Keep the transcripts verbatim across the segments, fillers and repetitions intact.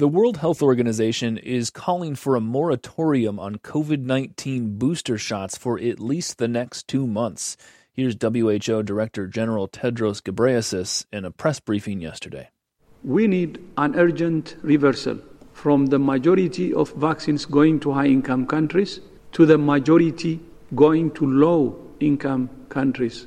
The World Health Organization is calling for a moratorium on covid nineteen booster shots for at least the next two months. Here's W H O Director General Tedros Ghebreyesus in a press briefing yesterday. We need an urgent reversal from the majority of vaccines going to high-income countries to the majority going to low-income countries.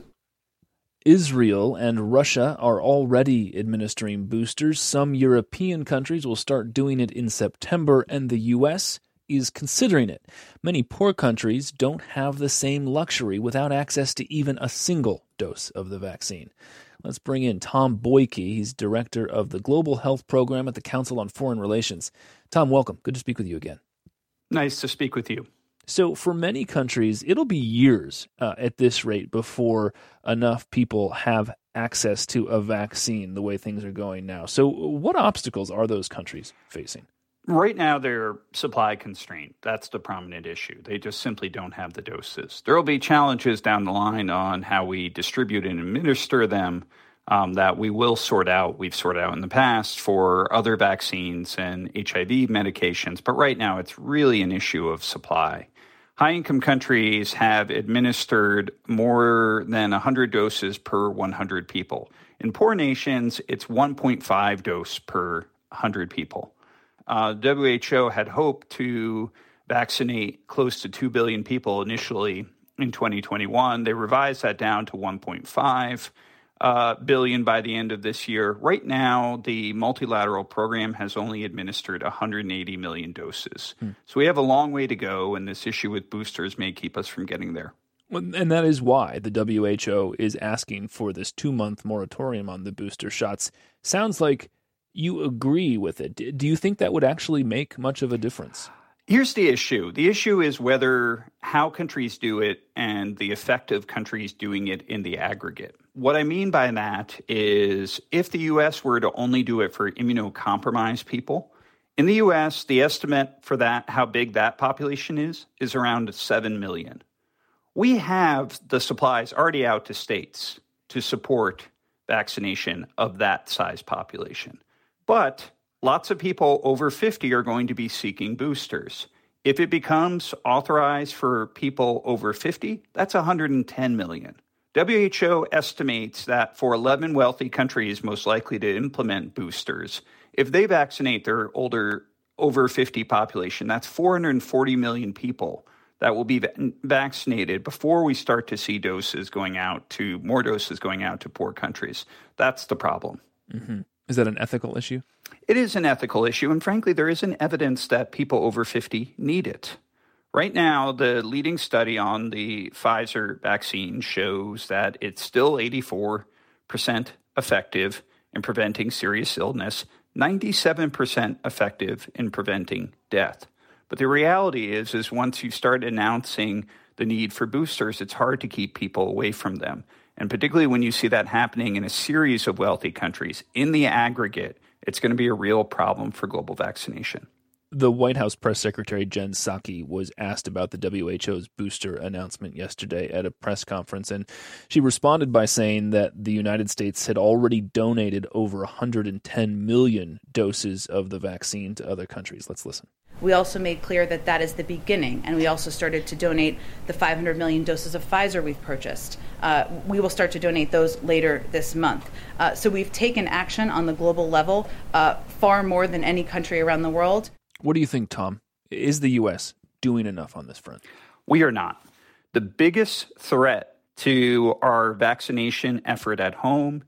Israel and Russia are already administering boosters. Some European countries will start doing it in September, and the U S is considering it. Many poor countries don't have the same luxury without access to even a single dose of the vaccine. Let's bring in Tom Boyke. He's director of the Global Health Program at the Council on Foreign Relations. Tom, welcome. Good to speak with you again. Nice to speak with you. So for many countries, it'll be years uh, at this rate before enough people have access to a vaccine the way things are going now. So what obstacles are those countries facing? Right now, they're supply constrained. That's the prominent issue. They just simply don't have the doses. There will be challenges down the line on how we distribute and administer them um, that we will sort out. We've sorted out in the past for other vaccines and H I V medications. But right now, it's really an issue of supply. High-income countries have administered more than one hundred doses per one hundred people. In poor nations, it's one point five dose per one hundred people. Uh, W H O had hoped to vaccinate close to two billion people initially in twenty twenty-one. They revised that down to one point five uh, billion by the end of this year. Right now, the multilateral program has only administered one hundred eighty million doses. Hmm. So we have a long way to go, and this issue with boosters may keep us from getting there. And that is why the W H O is asking for this two-month moratorium on the booster shots. Sounds like you agree with it. Do you think that would actually make much of a difference? Here's the issue. The issue is whether how countries do it and the effect of countries doing it in the aggregate. What I mean by that is if the U S were to only do it for immunocompromised people, in the U S, the estimate for that, how big that population is, is around seven million. We have the supplies already out to states to support vaccination of that size population. But lots of people over fifty are going to be seeking boosters. If it becomes authorized for people over fifty, that's one hundred ten million. W H O estimates that for eleven wealthy countries most likely to implement boosters, if they vaccinate their older over fifty population, that's four hundred forty million people that will be va- vaccinated before we start to see doses going out to more doses going out to poor countries. That's the problem. Mm-hmm. Is that an ethical issue? It is an ethical issue, and frankly, there isn't evidence that people over fifty need it. Right now, the leading study on the Pfizer vaccine shows that it's still eighty-four percent effective in preventing serious illness, ninety-seven percent effective in preventing death. But the reality is, is once you start announcing the need for boosters, it's hard to keep people away from them. And particularly when you see that happening in a series of wealthy countries, in the aggregate, it's going to be a real problem for global vaccination. The White House Press Secretary Jen Psaki was asked about the W H O's booster announcement yesterday at a press conference, and she responded by saying that the United States had already donated over one hundred ten million doses of the vaccine to other countries. Let's listen. We also made clear that that is the beginning, and we also started to donate the five hundred million doses of Pfizer we've purchased. Uh, we will start to donate those later this month. Uh, so we've taken action on the global level uh, far more than any country around the world. What do you think, Tom? Is the U S doing enough on this front? We are not. The biggest threat to our vaccination effort at home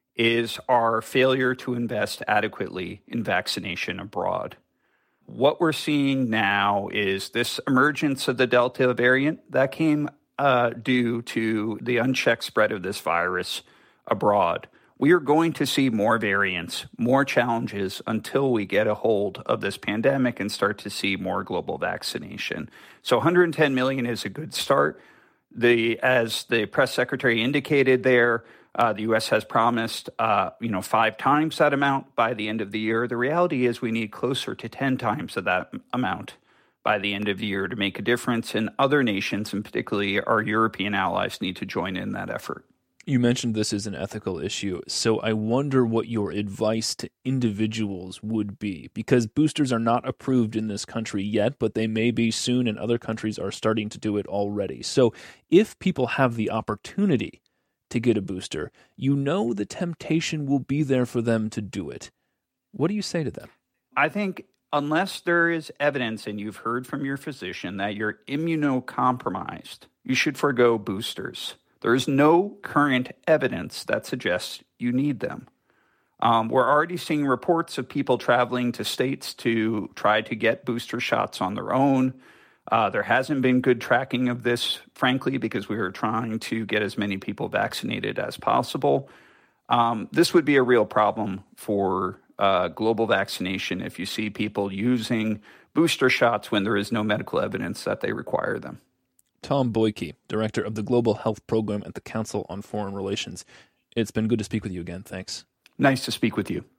is our failure to invest adequately in vaccination abroad. What we're seeing now is this emergence of the Delta variant that came uh, due to the unchecked spread of this virus abroad. We are going to see more variants, more challenges until we get a hold of this pandemic and start to see more global vaccination. So one hundred ten million is a good start. The, as the press secretary indicated there, uh, the U S has promised, uh, you know, five times that amount by the end of the year. The reality is we need closer to ten times of that amount by the end of the year to make a difference. And other nations, and particularly our European allies, need to join in that effort. You mentioned this is an ethical issue, so I wonder what your advice to individuals would be, because boosters are not approved in this country yet, but they may be soon, and other countries are starting to do it already. So if people have the opportunity to get a booster, you know the temptation will be there for them to do it. What do you say to them? I think unless there is evidence and you've heard from your physician that you're immunocompromised, you should forego boosters. There is no current evidence that suggests you need them. Um, we're already seeing reports of people traveling to states to try to get booster shots on their own. Uh, there hasn't been good tracking of this, frankly, because we were trying to get as many people vaccinated as possible. Um, this would be a real problem for uh, global vaccination if you see people using booster shots when there is no medical evidence that they require them. Tom Boyke, Director of the Global Health Program at the Council on Foreign Relations. It's been good to speak with you again. Thanks. Nice to speak with you.